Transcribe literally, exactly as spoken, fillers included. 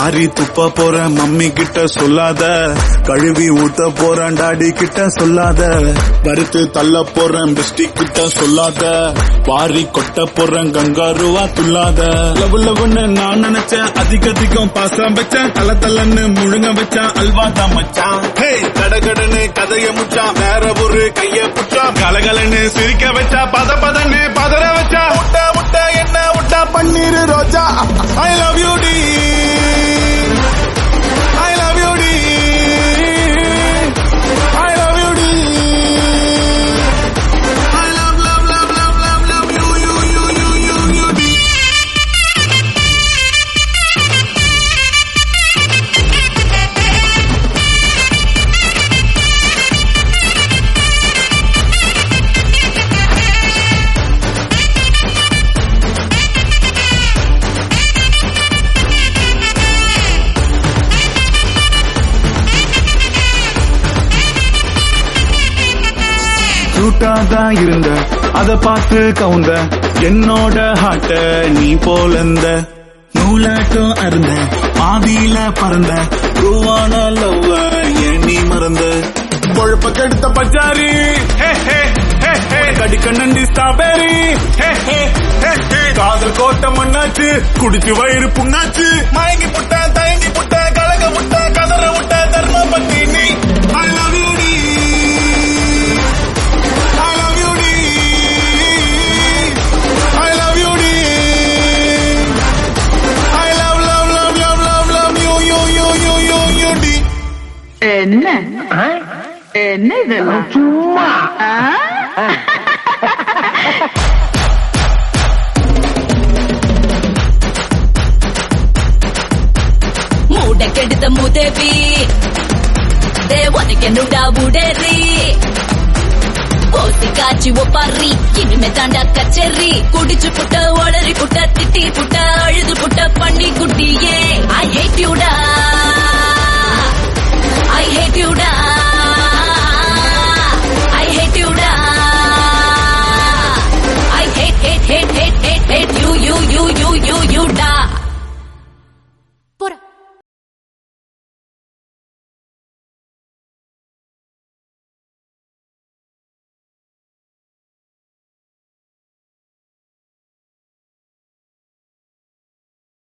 காரி துப்ப போற மம்மி கிட்ட சொல்லாத, கழுவி ஊத்த போறேன் டாடி கிட்ட சொல்லாத, வறுத்து தள்ள போறேன் பெஸ்டி கிட்ட சொல்லாத, வாரி கொட்ட போறேன் கங்காருவா துள்ளாத. லவ் லவ்னு நான் நினைச்சேன், அதிக அதிகம் பாசம் வச்சேன், தல தலன்னு முழுங்க வச்சான் அல்வா தான் மச்சான். ஹே கடகடன்னு கதைய முச்சான், வேற ஒரு கைய புச்சான், கலகலன்னு சிரிக்க வச்சா, பத பதன்னு பதற வச்சா, முட்டை முட்டை என்ன முட்டா பன்னீர் ரோஜா. ஐ லவ் யூ டி, ஐ லவ் யூ டி, ஐ லவ் யூ டி, I love love love love love love you you you you you you டி. சூட்டாதான் இருந்த அத பார்த்து கவுந்த, என்னோட ஹாட்ட நீ போலந்த, நூலாட்டம் அருந்த பாதியில பறந்த, ரூவான லவ்வ ஏன் நீ மறந்த, கொழுப்ப கெடுத்த பச்சாரி கடிக்க நண்டி ஸ்ட்ராபெரி, காதல் கோட்டை மண்ணாச்சு, குடிச்சு வயிறு புண்ணாச்சு, மயங்கி புட்ட தயங்கி புட்ட கலக முட்ட கதற விட்ட தர்ம பத்தி நீ. ஐ லவ் யூ டி, I love you டி, I love you டி, I love love love love love love you you you you you you டி. என்ன என்ன இதெல்லாம் சும்மா மூட கெடுத்த முதவி தேவனுக்கு என்னுடா உடறி கோசி காட்சி ஒப்பாரி, இனிமே தாண்டா கச்சேரி, குடிச்சு புட்ட ஒளரி புட்ட திட்டி புட்ட அழுது புட்ட பண்ணி குட்டியே ஐ ஹேட் யூ டா.